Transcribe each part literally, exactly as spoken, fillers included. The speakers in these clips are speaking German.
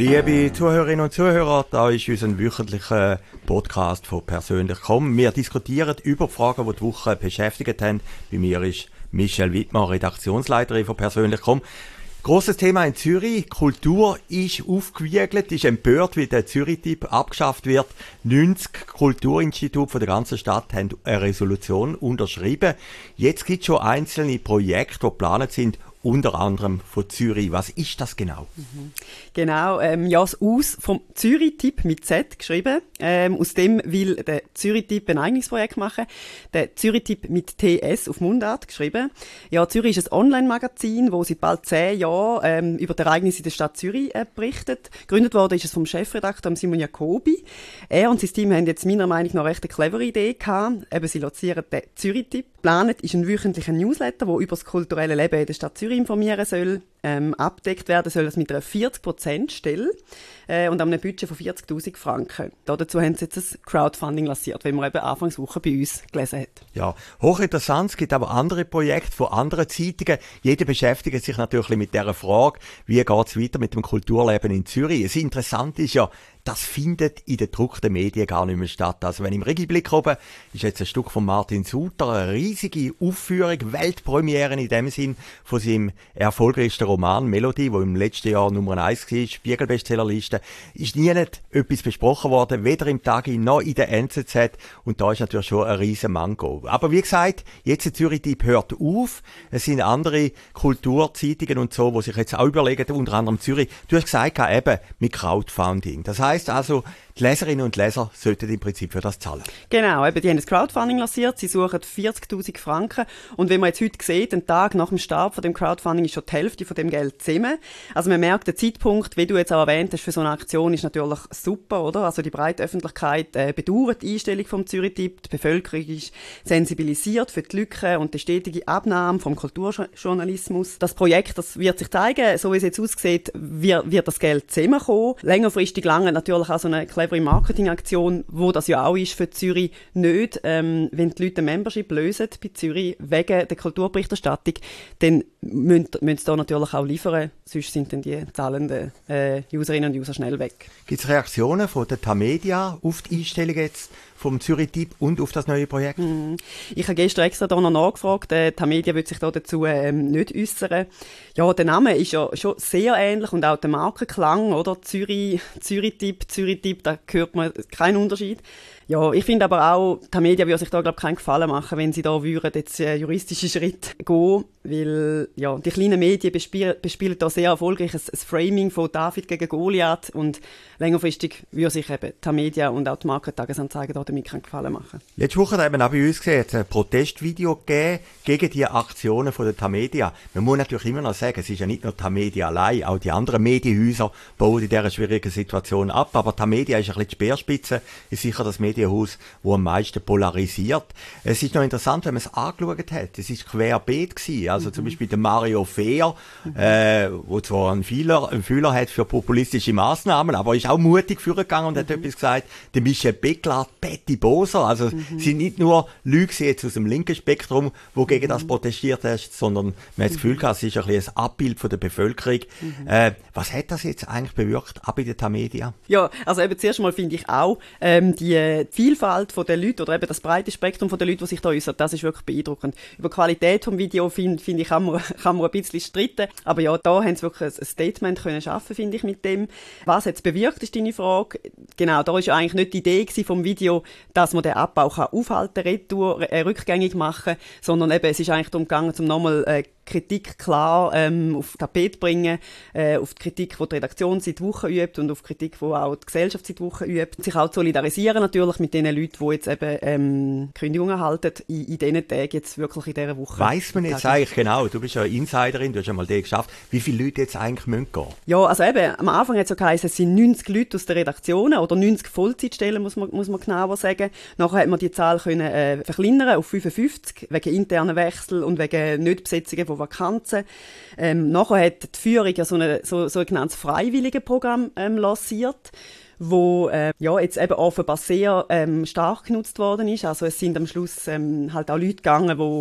Liebe Zuhörerinnen und Zuhörer, da ist unser wöchentlicher Podcast von «Persönlich komm». Wir diskutieren über die Fragen, die die Woche beschäftigt haben. Bei mir ist Michelle Wittmann, Redaktionsleiterin von «Persönlich komm». Grosses Thema in Zürich. Kultur ist aufgewiegelt, ist empört, wie der Zürich-Typ abgeschafft wird. neunzig Kulturinstitute von der ganzen Stadt haben eine Resolution unterschrieben. Jetzt gibt es schon einzelne Projekte, die geplant sind, unter anderem von Zürich. Was ist das genau? Mhm. Genau, ähm, ja, das Aus vom Zürich-Typ mit Z geschrieben. Ähm, aus dem will der Zürich-Typ ein eigenes Projekt machen. Der Zürich-Typ mit T S auf Mundart geschrieben. Ja, Zürich ist ein Online-Magazin, das seit bald zehn Jahren ähm, über die Ereignisse in der Stadt Zürich äh, berichtet. Gegründet worden ist es vom Chefredakteur Simon Jacobi. Er und sein Team haben jetzt meiner Meinung nach recht eine clevere Idee gehabt. Eben, sie lancieren den Zürich-Typ. Geplant ist ein wöchentlicher Newsletter, der über das kulturelle Leben in der Stadt Zürich informieren soll. Ähm, abdeckt werden soll das mit einer vierzig Prozent Stelle äh, und einem Budget von vierzigtausend Franken. Dazu haben sie jetzt ein Crowdfunding lanciert, wie man eben Anfangswoche bei uns gelesen hat. Ja, hochinteressant. Es gibt aber andere Projekte von anderen Zeitungen. Jeder beschäftigt sich natürlich mit dieser Frage, wie geht es weiter mit dem Kulturleben in Zürich. Das Interessante ist ja, das findet in den gedruckten Medien gar nicht mehr statt. Also wenn im Regiblick oben ist jetzt ein Stück von Martin Suter, eine riesige Aufführung, Weltpremiere in dem Sinn von seinem erfolgreichsten Roman Melodie, wo im letzten Jahr Nummer eins war, Spiegelbestsellerliste, ist nie nicht etwas besprochen worden, weder im Tagi noch in der N Z Z. Und da ist natürlich schon ein riesen Manko. Aber wie gesagt, jetzt der Zürich-Typ hört auf. Es sind andere Kulturzeitungen und so, die sich jetzt auch überlegen, unter anderem Zürich. Du hast gesagt, eben mit Crowdfunding. Das heisst also, die Leserinnen und Leser sollten im Prinzip für das zahlen. Genau, eben, die haben das Crowdfunding lanciert, sie suchen vierzigtausend Franken und wie man jetzt heute sieht, einen Tag nach dem Start von dem Crowdfunding ist schon die Hälfte von dem Geld zusammen. Also man merkt, der Zeitpunkt, wie du jetzt auch erwähnt hast, für so eine Aktion ist natürlich super, oder? Also die breite Öffentlichkeit äh, bedauert die Einstellung vom Zürich-Typ, die Bevölkerung ist sensibilisiert für die Lücken und die stetige Abnahme vom Kulturjournalismus. Das Projekt, das wird sich zeigen, so wie es jetzt aussieht, wird, wird das Geld zusammenkommen. Längerfristig lange natürlich auch so eine clevere Marketingaktion, wo das ja auch ist für Zürich, nicht. Ähm, wenn die Leute ein Membership lösen bei Zürich wegen der Kulturberichterstattung, dann müssen, müssen sie da natürlich auch liefern, sonst sind dann die zahlenden äh, Userinnen und User schnell weg. Gibt es Reaktionen von der Tamedia auf die Einstellung jetzt vom Zürich-Typ und auf das neue Projekt? Mm. Ich habe gestern extra da noch nachgefragt. Die Tamedia will sich da dazu ähm, nicht äußern. Ja, der Name ist ja schon sehr ähnlich und auch der Markenklang, oder? Zürich, Zürich-Typ, Zürich-Typ, da hört man keinen Unterschied. Ja, ich finde aber auch, die Tamedia würde sich da, glaube ich, keinen Gefallen machen, wenn sie da würden jetzt äh, juristische Schritt gehen, weil, ja, die kleinen Medien bespielen, bespielen da sehr erfolgreich ein, ein Framing von David gegen Goliath und längerfristig würde sich eben die Tamedia und auch die Markentagesanzeiger da damit keinen Gefallen machen. Letzte Woche haben wir auch bei uns gesehen, ein Protestvideo gegeben gegen die Aktionen von der Tamedia. Man muss natürlich immer noch sagen, es ist ja nicht nur die Tamedia allein, auch die anderen Medienhäuser bauen in dieser schwierigen Situation ab, aber die Tamedia ist ein bisschen die Speerspitze, ist sicher das Medienhaus, das am meisten polarisiert. Es ist noch interessant, wenn man es angeschaut hat. Es war querbeet gewesen. Also mhm. zum Beispiel der Mario Fehr, mhm. äh, wo zwar einen Fühler, einen Fühler hat für populistische Massnahmen, aber ist auch mutig vorgegangen und mhm. hat etwas gesagt. Der Michel Beckler, Betty Boser, also mhm. sind nicht nur Leute jetzt aus dem linken Spektrum, die gegen mhm. das protestiert haben, sondern man hat das Gefühl gehabt, es ist ein, ein Abbild von der Bevölkerung. Mhm. Äh, was hat das jetzt eigentlich bewirkt, ab in der Tamedia? Ja, also eben zuerst mal finde ich auch, ähm, die Vielfalt der Leute oder eben das breite Spektrum der Leute, die sich da äußern, das ist wirklich beeindruckend. Über die Qualität des Videos finde find ich, kann man, kann man ein bisschen streiten. Aber ja, da haben sie wirklich ein Statement können schaffen, finde ich, mit dem. Was hat es bewirkt, ist deine Frage. Genau, da war ja eigentlich nicht die Idee vom Video, dass man den Abbau kann aufhalten, retour, äh, rückgängig machen, sondern eben, es ist eigentlich darum gegangen, um nochmal äh, Kritik klar ähm, auf Tapet bringen, äh, auf die Kritik, die die Redaktion seit Wochen übt und auf die Kritik, die auch die Gesellschaft seit Wochen übt. Sich auch solidarisieren natürlich mit den Leuten, die jetzt eben ähm, Kündigungen halten, in, in diesen Tagen jetzt wirklich in dieser Woche. Weiss man jetzt eigentlich genau, du bist ja Insiderin, du hast ja mal den geschafft, wie viele Leute jetzt eigentlich müssen gehen? Ja, also eben, am Anfang hat es ja geheißen, es sind neunzig Leute aus der Redaktion oder neunzig Vollzeitstellen, muss man, muss man genauer sagen. Nachher hat man die Zahl können, äh, verkleinern auf fünfundfünfzig, wegen internen Wechsel und wegen Nichtbesetzungen von Vakanzen. Ähm, nachher hat die Führung ja so ein so, so genanntes Freiwilligenprogramm ähm, lanciert, wo äh, ja, jetzt eben offenbar sehr ähm, stark genutzt worden ist. Also es sind am Schluss ähm, halt auch Leute gegangen, die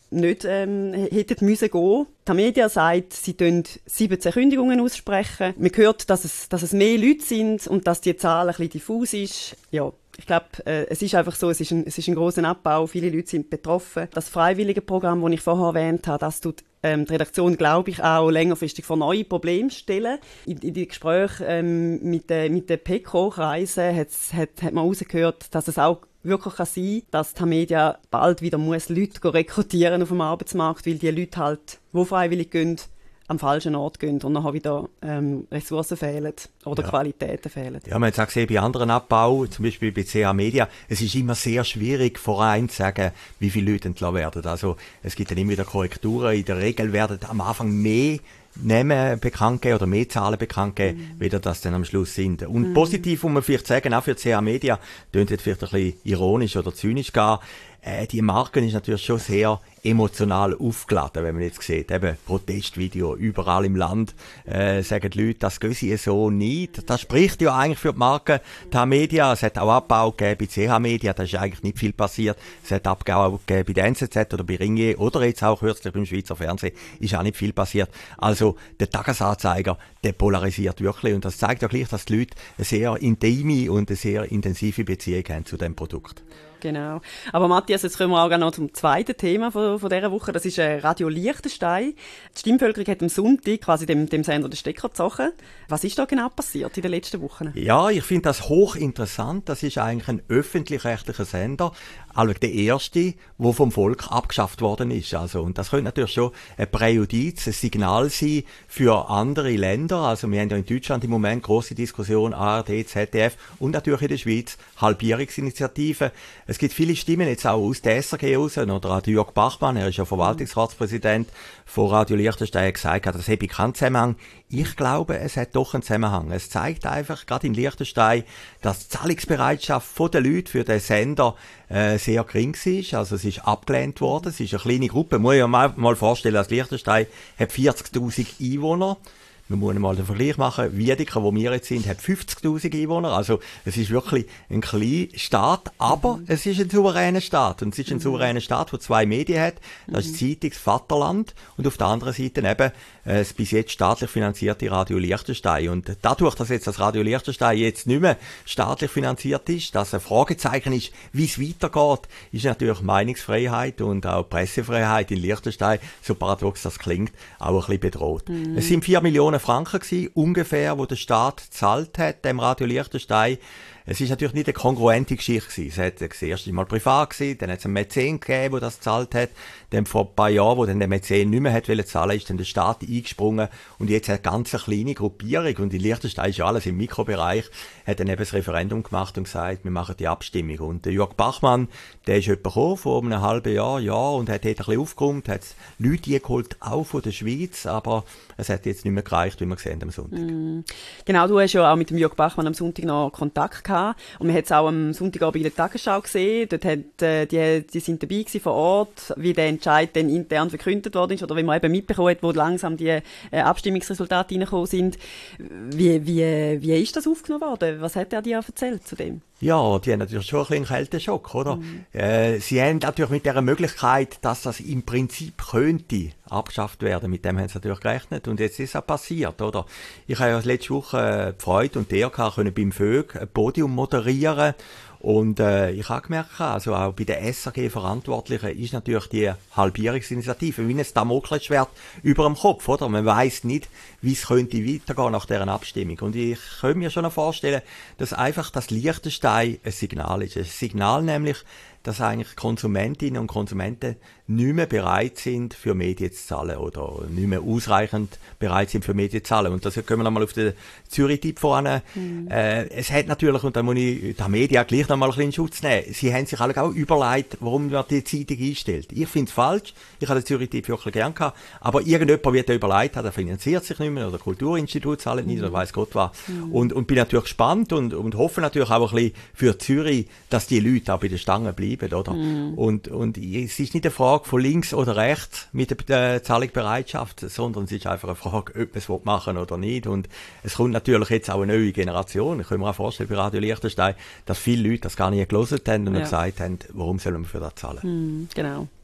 nicht ähm, hätten müssen gehen. Die Media sagt, sie tun siebzehn Kündigungen aussprechen. Man hört, dass es, dass es mehr Leute sind und dass die Zahl ein bisschen diffus ist. Ja. Ich glaube, äh, es ist einfach so, es ist ein, es ist ein grosser Abbau, viele Leute sind betroffen. Das freiwillige Programm, das ich vorher erwähnt habe, das tut ähm, die Redaktion, glaube ich, auch längerfristig vor neue Probleme stellen. In, in den Gesprächen ähm, mit, äh, mit den P E C O-Kreisen hat, hat, hat man herausgehört, dass es auch wirklich kann sein, dass die Media bald wieder muss Leute rekrutieren auf dem Arbeitsmarkt, weil die Leute halt, die freiwillig gehen, am falschen Ort gehen und nachher wieder ähm, Ressourcen fehlen oder ja. Qualitäten fehlen. Ja, man hat es auch gesehen bei anderen Abbau, zum Beispiel bei C H Media, es ist immer sehr schwierig, vorein zu sagen, wie viele Leute entlassen werden. Also es gibt dann immer wieder Korrekturen. In der Regel werden am Anfang mehr Namen bekannt geben oder mehr Zahlen bekannt geben, mhm. wie das dann am Schluss sind. Und mhm. positiv muss man vielleicht sagen, auch für C H Media, klingt jetzt vielleicht ein bisschen ironisch oder zynisch gar, äh, die Marke ist natürlich schon sehr emotional aufgeladen, wenn man jetzt sieht, eben Protestvideo überall im Land, äh, sagen die Leute, das gehen sie so nicht. Das spricht ja eigentlich für die Marke der Media. Es hat auch Abbau gegeben bei C H Media, da ist eigentlich nicht viel passiert. Es hat Abbau gegeben bei der N Z Z oder bei Ringier oder jetzt auch kürzlich beim Schweizer Fernsehen, ist auch nicht viel passiert. Also der Tagesanzeiger, der polarisiert wirklich und das zeigt ja gleich, dass die Leute eine sehr intime und eine sehr intensive Beziehung haben zu dem Produkt. Genau. Aber Matthias, jetzt kommen wir auch noch zum zweiten Thema von, von dieser Woche. Das ist äh, Radio Liechtenstein. Die Stimmbevölkerung hat am Sonntag quasi dem, dem Sender den Stecker gezogen. Was ist da genau passiert in den letzten Wochen? Ja, ich finde das hochinteressant. Das ist eigentlich ein öffentlich-rechtlicher Sender. Also der erste, der vom Volk abgeschafft worden ist. Also, und das könnte natürlich schon ein Präjudiz, ein Signal sein für andere Länder. Also wir haben ja in Deutschland im Moment grosse Diskussion, A R D, Z D F und natürlich in der Schweiz Halbierungsinitiative. Es gibt viele Stimmen jetzt auch aus der S R G raus, oder auch Jörg Bachmann, er ist ja Verwaltungsratspräsident von Radio Liechtenstein, gesagt hat, das habe keinen Zusammenhang. Ich glaube, es hat doch einen Zusammenhang. Es zeigt einfach, gerade in Liechtenstein, dass die Zahlungsbereitschaft der Leute für den Sender äh, sehr gering war. Also es ist abgelehnt worden. Es ist eine kleine Gruppe. Muss ich mir mal, mal vorstellen, dass Liechtenstein hat vierzigtausend Einwohner. Man muss mal den Vergleich machen. Wiedeke, wo wir jetzt sind, hat fünfzigtausend Einwohner. Also, es ist wirklich ein kleiner Staat, aber mhm. es ist ein souveräner Staat. Und es ist ein mhm. souveräner Staat, der zwei Medien hat. Das ist die Zeitung Vaterland und auf der anderen Seite eben das bis jetzt staatlich finanzierte Radio Liechtenstein. Und dadurch, dass jetzt das Radio Liechtenstein jetzt nicht mehr staatlich finanziert ist, dass ein Fragezeichen ist, wie es weitergeht, ist natürlich Meinungsfreiheit und auch Pressefreiheit in Liechtenstein, so paradox das klingt, auch ein bisschen bedroht. Mhm. Es sind vier Millionen Franken gewesen, ungefähr, wo der Staat gezahlt hat, dem Radio Liechtenstein. Es ist natürlich nicht eine kongruente Geschichte gewesen. Es hat das erste Mal privat gewesen, dann hat es einen Mäzen gegeben, der das gezahlt hat. Dann vor ein paar Jahren, wo dann der Mäzen nicht mehr hat wollen zahlen, ist dann der Staat eingesprungen. Und jetzt hat eine ganz kleine Gruppierung, und in Liechtenstein ist ja alles im Mikrobereich, hat dann eben das Referendum gemacht und gesagt, wir machen die Abstimmung. Und der Jörg Bachmann, der ist jemand gekommen, vor einem halben Jahr, ja, und hat dort ein bisschen aufgeräumt, hat Leute eingeholt, auch von der Schweiz, aber es hat jetzt nicht mehr gereicht, wie wir gesehen am Sonntag. Mm. Genau, du hast ja auch mit dem Jörg Bachmann am Sonntag noch Kontakt gehabt. Und man hat es auch am Sonntagabend in der Tagesschau gesehen. Dort hat, äh, die, die sind dabei gewesen vor Ort, wie der Entscheid dann intern verkündet worden ist, oder wie man eben mitbekommen hat, wo langsam die äh, Abstimmungsresultate reingekommen sind. Wie, wie, wie ist das aufgenommen worden? Was hat er dir erzählt zu dem? Ja, die haben natürlich schon ein bisschen einen Kälteschock, oder? Mhm. Äh, sie haben natürlich mit der Möglichkeit, dass das im Prinzip könnte abgeschafft werden, mit dem haben sie natürlich gerechnet. Und jetzt ist es auch passiert, oder? Ich habe ja letzte Woche die Freude und die Ehre gehabt, können beim Vög ein Podium moderieren. Und äh, ich habe gemerkt, also auch bei den S R G-Verantwortlichen ist natürlich die Halbierungsinitiative wie ein Damoklesschwert über dem Kopf, oder? Man weiss nicht, wie es könnte weitergehen nach dieser Abstimmung. Und ich könnte mir schon noch vorstellen, dass einfach das Liechtenstein ein Signal ist. Ein Signal nämlich, dass eigentlich Konsumentinnen und Konsumenten nicht mehr bereit sind, für Medien zu zahlen oder nicht mehr ausreichend bereit sind, für Medien zu zahlen. Und das können wir nochmal auf den Zürich-Tipp voran. Mhm. Äh, es hat natürlich, und da muss ich die Media gleich nochmal ein bisschen in Schutz nehmen, sie haben sich alle auch überlegt, warum man die Zeitung einstellt. Ich finde es falsch, ich habe den Zürich-Tipp wirklich gern gehabt, aber irgendjemand wird da überlegt, der finanziert sich nicht mehr, oder Kulturinstitut zahlt nicht, mhm. oder weiss Gott was. Mhm. Und, und bin natürlich gespannt und, und hoffe natürlich auch ein bisschen für Zürich, dass die Leute auch bei den Stangen bleiben, oder? Mhm. Und, und es ist nicht eine Frage von links oder rechts mit der äh, Zahlungsbereitschaft, sondern es ist einfach eine Frage, ob man es machen will oder nicht. Und es kommt natürlich jetzt auch eine neue Generation. Ich kann mir auch vorstellen, bei Radio Liechtenstein, dass viele Leute das gar nicht gelesen haben und ja. gesagt haben, warum sollen wir für das zahlen. Mhm, genau.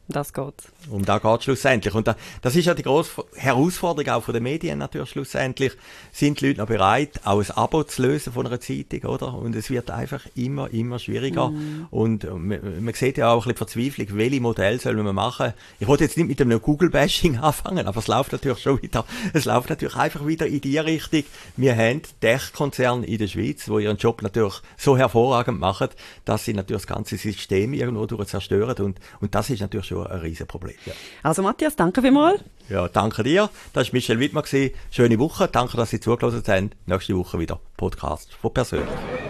Das geht. Um da geht es schlussendlich. Und da, das ist ja die grosse Herausforderung auch von den Medien natürlich schlussendlich. Sind die Leute noch bereit, auch ein Abo zu lösen von einer Zeitung, oder? Und es wird einfach immer, immer schwieriger. Mm. Und man, man sieht ja auch ein bisschen Verzweiflung, welche Modelle soll man machen. Ich wollte jetzt nicht mit einem Google-Bashing anfangen, aber es läuft natürlich schon wieder, es läuft natürlich einfach wieder in die Richtung. Wir haben Tech-Konzerne in der Schweiz, die ihren Job natürlich so hervorragend machen, dass sie natürlich das ganze System irgendwo durch zerstören. Und, und das ist natürlich schon ein Riesenproblem. Ja. Also Matthias, danke vielmals. Ja, danke dir. Das war Michel Wittmann. Schöne Woche. Danke, dass Sie zugelassen haben. Nächste Woche wieder Podcast von Persönlich.